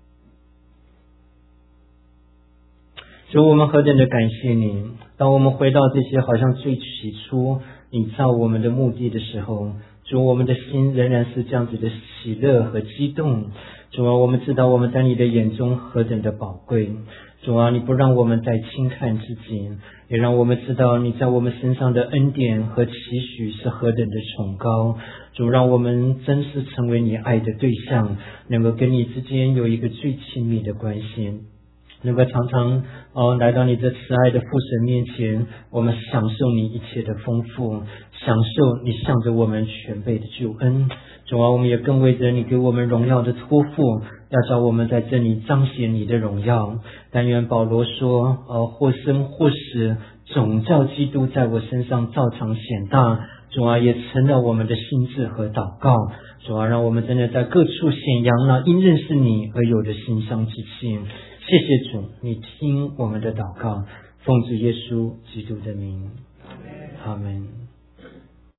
主，我们何等的感谢你，当我们回到这些好像最起初你造我们的目的的时候，主，我们的心仍然是这样子的喜乐和激动。主啊，我们知道我们在你的眼中何等的宝贵。主啊，你不让我们再轻看自己，也让我们知道你在我们身上的恩典和期许是何等的崇高。主，让我们真是成为你爱的对象，能够跟你之间有一个最亲密的关系，能够常常哦来到你这慈爱的父神面前，我们享受你一切的丰富，享受你向着我们全备的救恩。主啊，我们也更为着你给我们荣耀的托付，要叫我们在这里彰显你的荣耀。但愿保罗说，呃，或生或死，总叫基督在我身上照常显大。主啊，也成了我们的心志和祷告。主啊，让我们真的在各处显扬了因认识你而有的馨香之气。谢谢主，你听我们的祷告，奉主耶稣基督的名，阿们。